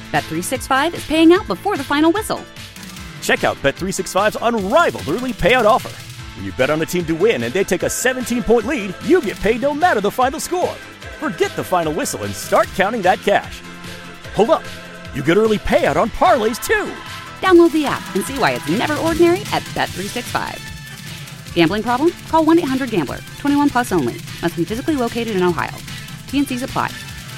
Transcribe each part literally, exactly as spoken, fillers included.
Bet three sixty-five is paying out before the final whistle. Check out Bet three sixty-five's unrivaled early payout offer. When you bet on a team to win and they take a seventeen-point lead, you get paid no matter the final score. Forget the final whistle and start counting that cash. Hold up. You get early payout on parlays, too. Download the app and see why it's never ordinary at Bet three sixty-five. Gambling problem? Call one eight hundred gambler. twenty-one plus only. Must be physically located in Ohio. T N Cs apply.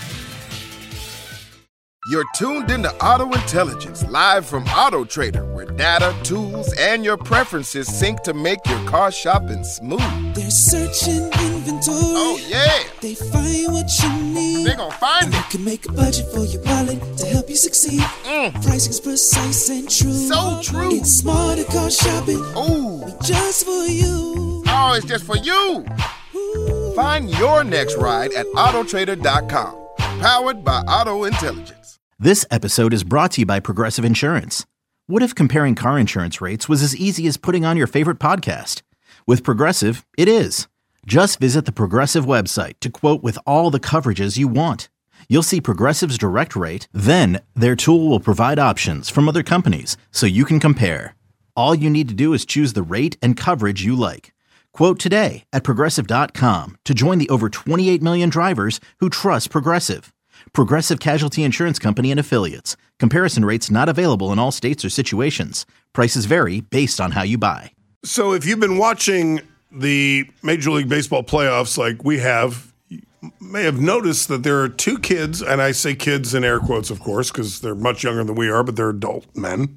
You're tuned into Auto Intelligence, live from Auto Trader, where data, tools, and your preferences sync to make your car shopping smooth. They're searching inventory. Oh, yeah. They find what you need. They're gonna find and it. They can make a budget for your wallet to help you succeed. Mm. Pricing's precise and true. So true. It's smarter car shopping. Ooh. Just for you. Oh, it's just for you. Ooh. Find your next ride at auto trader dot com. Powered by Auto Intelligence. This episode is brought to you by Progressive Insurance. What if comparing car insurance rates was as easy as putting on your favorite podcast? With Progressive, it is. Just visit the Progressive website to quote with all the coverages you want. You'll see Progressive's direct rate, then their tool will provide options from other companies so you can compare. All you need to do is choose the rate and coverage you like. Quote today at progressive dot com to join the over twenty-eight million drivers who trust Progressive. Progressive Casualty Insurance Company and Affiliates. Comparison rates not available in all states or situations. Prices vary based on how you buy. So if you've been watching the Major League Baseball playoffs like we have, you may have noticed that there are two kids, and I say kids in air quotes, of course, because they're much younger than we are, but they're adult men,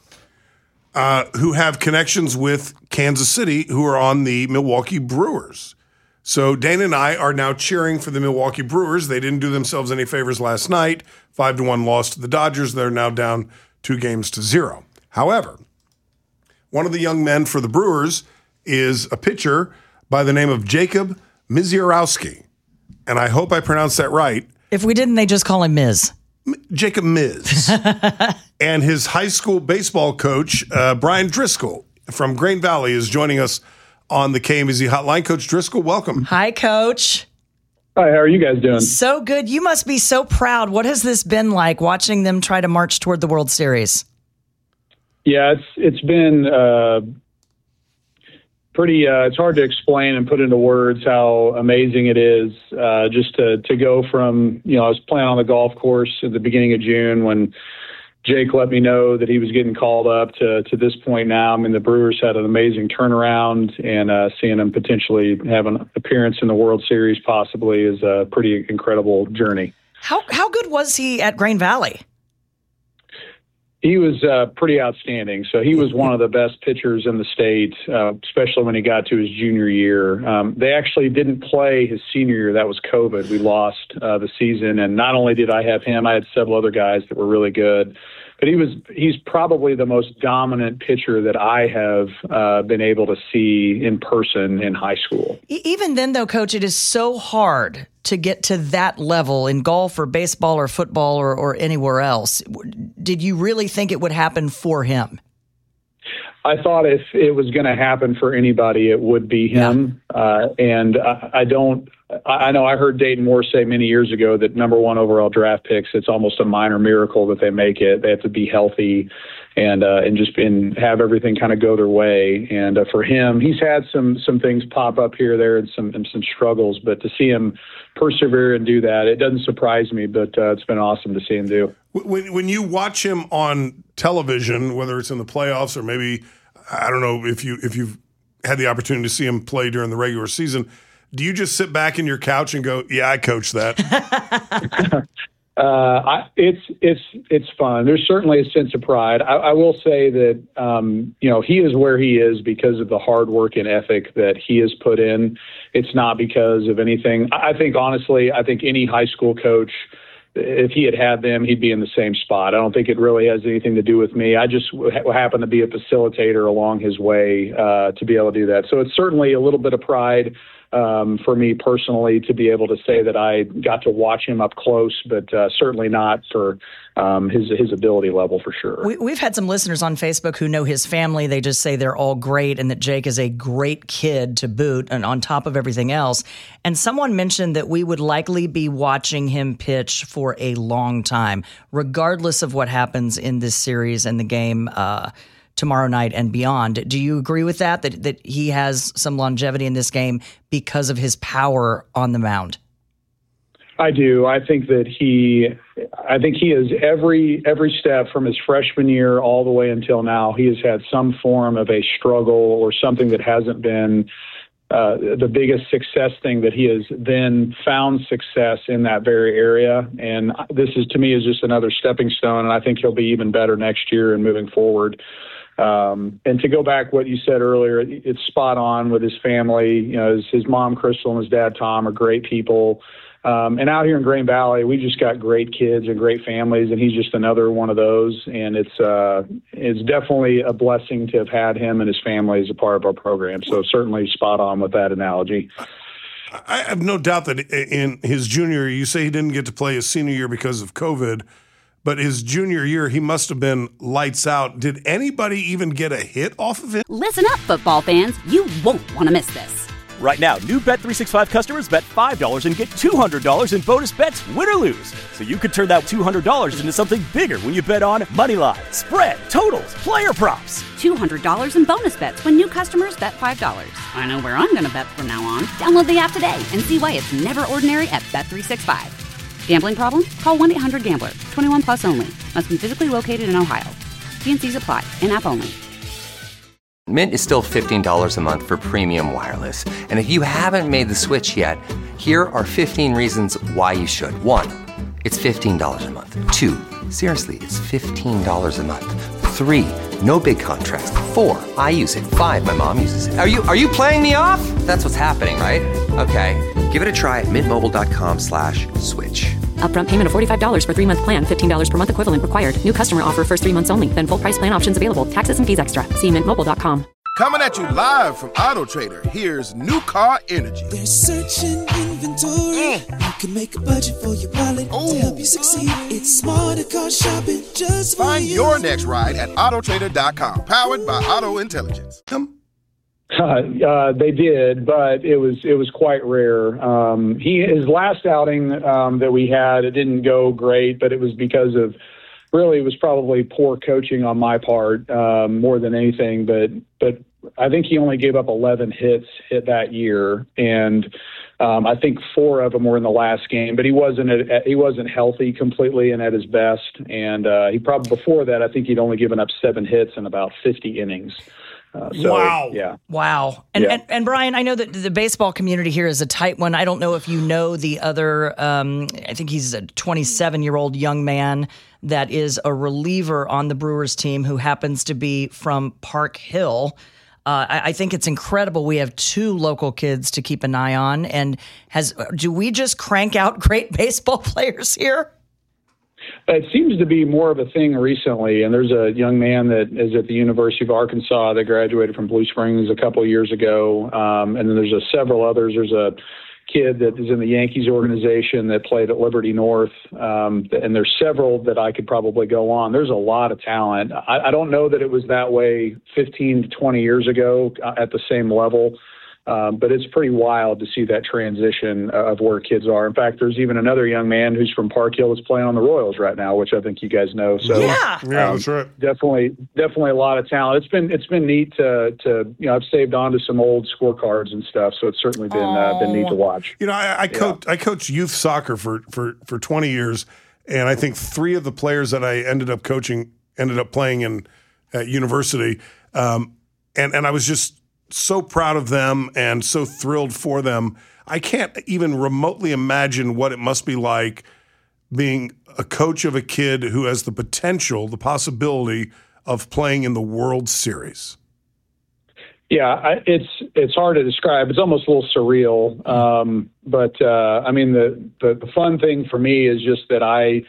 uh, who have connections with Kansas City, who are on the Milwaukee Brewers. So Dana and I are now cheering for the Milwaukee Brewers. They didn't do themselves any favors last night. Five to one loss to the Dodgers. They're now down two games to zero. However, one of the young men for the Brewers is a pitcher by the name of Jacob Misiorowski. And I hope I pronounced that right. If we didn't, they just call him Miz. M- Jacob Miz. And his high school baseball coach, uh, Brian Driscoll from Grain Valley, is joining us on the K M Z Hotline. Coach Driscoll, welcome. Hi, Coach. Hi, how are you guys doing? So good. You must be so proud. What has this been like, watching them try to march toward the World Series? Yeah, it's it's been uh, pretty, uh, it's hard to explain and put into words how amazing it is uh, just to, to go from, you know, I was playing on the golf course at the beginning of June when Jake let me know that he was getting called up to, to this point now. I mean, the Brewers had an amazing turnaround, and uh, seeing them potentially have an appearance in the World Series possibly is a pretty incredible journey. How how good was he at Grain Valley? He was uh, pretty outstanding. So he was one of the best pitchers in the state, uh, especially when he got to his junior year. Um, they actually didn't play his senior year. That was COVID. We lost uh, the season. And not only did I have him, I had several other guys that were really good. But he was he's probably the most dominant pitcher that I have uh, been able to see in person in high school. Even then, though, Coach, it is so hard to get to that level in golf or baseball or football or, or anywhere else. Did you really think it would happen for him? I thought if it was going to happen for anybody, it would be him. Yeah. Uh, and I, I don't, I know I heard Dayton Moore say many years ago that number one overall draft picks, it's almost a minor miracle that they make it. They have to be healthy and uh, and just and have everything kind of go their way. And uh, for him, he's had some some things pop up here, there, and some and some struggles. But to see him persevere and do that, it doesn't surprise me. But uh, it's been awesome to see him do. When when you watch him on television, whether it's in the playoffs or maybe I don't know if you if you've had the opportunity to see him play during the regular season, do you just sit back in your couch and go, "Yeah, I coached that"? Uh, I, it's it's it's fun. There's certainly a sense of pride. I, I will say that um, you know he is where he is because of the hard work and ethic that he has put in. It's not because of anything. I, I think honestly, I think any high school coach, if he had had them, he'd be in the same spot. I don't think it really has anything to do with me. I just w- happen to be a facilitator along his way uh, to be able to do that. So it's certainly a little bit of pride. um, for me personally to be able to say that I got to watch him up close, but uh, certainly not for um, his his ability level for sure. We, we've had some listeners on Facebook who know his family. They just say they're all great and that Jake is a great kid to boot and on top of everything else. And someone mentioned that we would likely be watching him pitch for a long time, regardless of what happens in this series and the game uh, tomorrow night and beyond. Do you agree with that, that, that he has some longevity in this game because of his power on the mound? I do. I think that he, I think he is every every step from his freshman year all the way until now. He has had some form of a struggle or something that hasn't been uh, the biggest success thing that he has then found success in that very area. And this is to me is just another stepping stone. And I think he'll be even better next year and moving forward. Um, and to go back what you said earlier, it's spot on with his family. You know, his, his mom Crystal and his dad Tom are great people. Um, and out here in Green Valley, we just got great kids and great families, and he's just another one of those. And it's uh, it's definitely a blessing to have had him and his family as a part of our program. So certainly spot on with that analogy. I have no doubt that in his junior year, you say he didn't get to play his senior year because of COVID, but his junior year, he must have been lights out. Did anybody even get a hit off of him? Listen up, football fans. You won't want to miss this. Right now, new Bet three sixty-five customers bet five dollars and get two hundred dollars in bonus bets, win or lose. So you could turn that two hundred dollars into something bigger when you bet on money line, spread, totals, player props. two hundred dollars in bonus bets when new customers bet five dollars. I know where I'm going to bet from now on. Download the app today and see why it's never ordinary at Bet three sixty-five. Gambling problem? Call one eight hundred gambler. twenty-one plus only. Must be physically located in Ohio. T and C's apply. In-app only. Mint is still fifteen dollars a month for premium wireless. And if you haven't made the switch yet, here are fifteen reasons why you should. One, it's fifteen dollars a month. Two, seriously, it's fifteen dollars a month. Three, no big contrast. Four, I use it. Five, my mom uses it. Are you are you playing me off? That's what's happening, right? Okay, give it a try at mintmobile.com slash switch. Upfront payment of forty-five dollars for three-month plan, fifteen dollars per month equivalent required. New customer offer first three months only. Then full price plan options available. Taxes and fees extra. See mint mobile dot com. Coming at you live from Auto Trader, here's New Car Energy. There's searching inventory. Mm. You can make a budget for your wallet to help you succeed. It's smarter car shopping just for Find you. your next ride at auto trader dot com. Powered by Auto Intelligence. Come. Uh, uh, they did, but it was it was quite rare. Um, he his last outing um, that we had, it didn't go great, but it was because of really it was probably poor coaching on my part um, more than anything. But but I think he only gave up eleven hits hit that year, and um, I think four of them were in the last game. But he wasn't at, he wasn't healthy completely and at his best. And uh, he probably before that, I think he'd only given up seven hits in about fifty innings. Uh, so, wow. Yeah. Wow. And, Yeah. and and Brian, I know that the baseball community here is a tight one. I don't know if you know the other, um, I think he's a twenty-seven-year-old young man that is a reliever on the Brewers team who happens to be from Park Hill. Uh, I, I think it's incredible. We have two local kids to keep an eye on. And has do we just crank out great baseball players here? It seems to be more of a thing recently, and there's a young man that is at the University of Arkansas that graduated from Blue Springs a couple of years ago, um, and then there's a, several others. There's a kid that is in the Yankees organization that played at Liberty North, um, and there's several that I could probably go on. There's a lot of talent. I, I don't know that it was that way fifteen to twenty years ago at the same level. Um, but it's pretty wild to see that transition of where kids are. In fact, there's even another young man who's from Park Hill that's playing on the Royals right now, which I think you guys know. So yeah, yeah, um, that's right. Definitely, definitely a lot of talent. It's been it's been neat to to you know I've saved onto some old scorecards and stuff, so it's certainly been uh, been neat to watch. You know, I, I coach I coached youth soccer for for for twenty years, and I think three of the players that I ended up coaching ended up playing in at university, um, and and I was just so proud of them and so thrilled for them. I can't even remotely imagine what it must be like being a coach of a kid who has the potential, the possibility of playing in the World Series. Yeah, I, it's it's hard to describe. It's almost a little surreal. Um, but uh, I mean, the, the the fun thing for me is just that I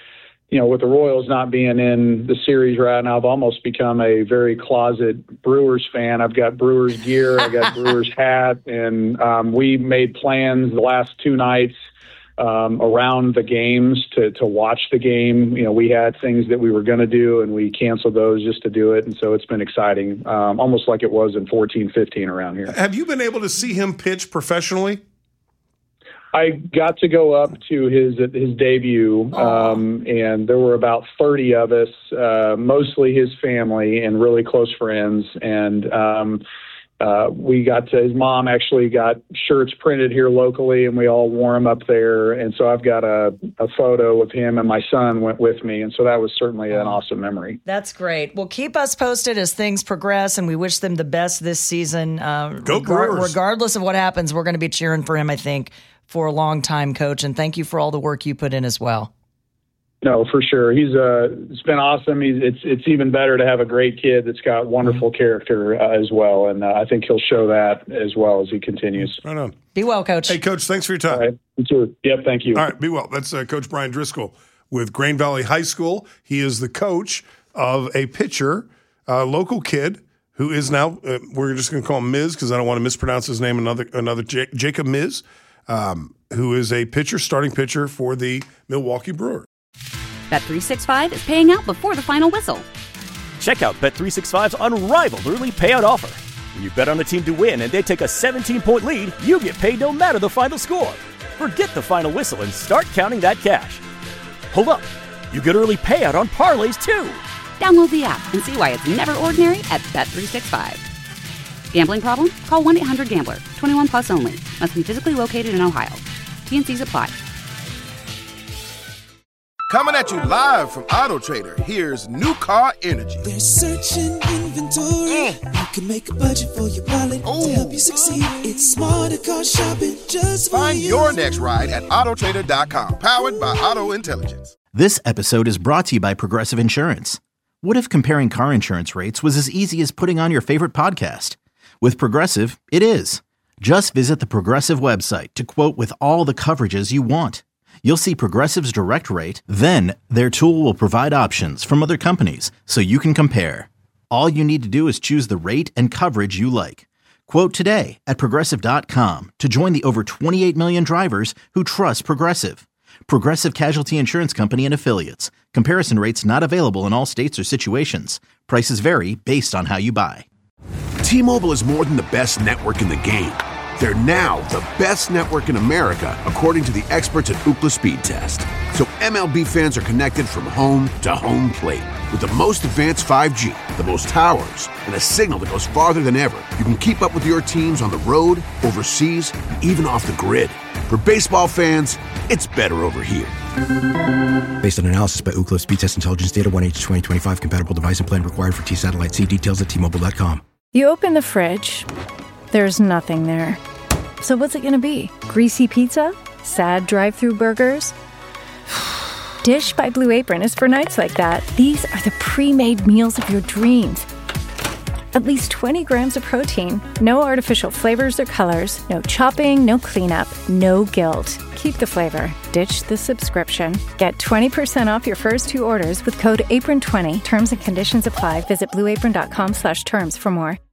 you know, with the Royals not being in the series right now, I've almost become a very closet Brewers fan. I've got Brewers gear, I got Brewers hat, and um, we made plans the last two nights um, around the games to to watch the game. You know, we had things that we were going to do, and we canceled those just to do it, and so it's been exciting, um, almost like it was in fourteen fifteen around here. Have you been able to see him pitch professionally? I got to go up to his his debut, um, and there were about thirty of us, uh, mostly his family and really close friends. And um, uh, we got to, his mom actually got shirts printed here locally, and we all wore them up there. And so I've got a, a photo of him, and my son went with me. And so that was certainly an awesome memory. That's great. Well, keep us posted as things progress, and we wish them the best this season. Uh, Go regar- Brewers. Regardless of what happens, we're going to be cheering for him, I think, for a long time, Coach, and thank you for all the work you put in as well. No, for sure. He's uh, it's been awesome. He's, it's it's even better to have a great kid that's got wonderful mm-hmm. character uh, as well, and uh, I think he'll show that as well as he continues. Right on. Be well, Coach. Hey, Coach, thanks for your time. All right. You too. Yep, thank you. All right, be well. That's uh, Coach Brian Driscoll with Grain Valley High School. He is the coach of a pitcher, a local kid who is now, uh, we're just going to call him Miz because I don't want to mispronounce his name, another another J- Jacob Miz. Um, who is a pitcher, starting pitcher for the Milwaukee Brewers. Bet three sixty-five is paying out before the final whistle. Check out Bet three sixty-five's unrivaled early payout offer. When you bet on a team to win and they take a seventeen-point lead, you get paid no matter the final score. Forget the final whistle and start counting that cash. Hold up. You get early payout on parlays, too. Download the app and see why it's never ordinary at Bet three sixty-five. Gambling problem? Call one eight hundred gambler. twenty-one plus only. Must be physically located in Ohio. T N Cs apply. Coming at you live from Auto Trader, here's New Car Energy. They're searching inventory. Mm. You can make a budget for your wallet Ooh. to help you succeed. It's smarter car shopping just for Find you. your next ride at auto trader dot com. Powered by Auto Intelligence. This episode is brought to you by Progressive Insurance. What if comparing car insurance rates was as easy as putting on your favorite podcast? With Progressive, it is. Just visit the Progressive website to quote with all the coverages you want. You'll see Progressive's direct rate, then their tool will provide options from other companies so you can compare. All you need to do is choose the rate and coverage you like. Quote today at progressive dot com to join the over twenty-eight million drivers who trust Progressive. Progressive Casualty Insurance Company and Affiliates. Comparison rates not available in all states or situations. Prices vary based on how you buy. T-Mobile is more than the best network in the game. They're now the best network in America, according to the experts at Ookla Speed Test. So M L B fans are connected from home to home plate. With the most advanced five G, the most towers, and a signal that goes farther than ever, you can keep up with your teams on the road, overseas, and even off the grid. For baseball fans, it's better over here. Based on analysis by Ookla Speed Test Intelligence Data, one H twenty twenty-five compatible device and plan required for T-Satellite. See details at T Mobile dot com. You open the fridge. There's nothing there. So what's it going to be? Greasy pizza? Sad drive-through burgers? Dish by Blue Apron is for nights like that. These are the pre-made meals of your dreams. At least twenty grams of protein, no artificial flavors or colors, no chopping, no cleanup, no guilt. Keep the flavor. Ditch the subscription. Get twenty percent off your first two orders with code apron twenty. Terms and conditions apply. Visit blue apron dot com slash terms for more.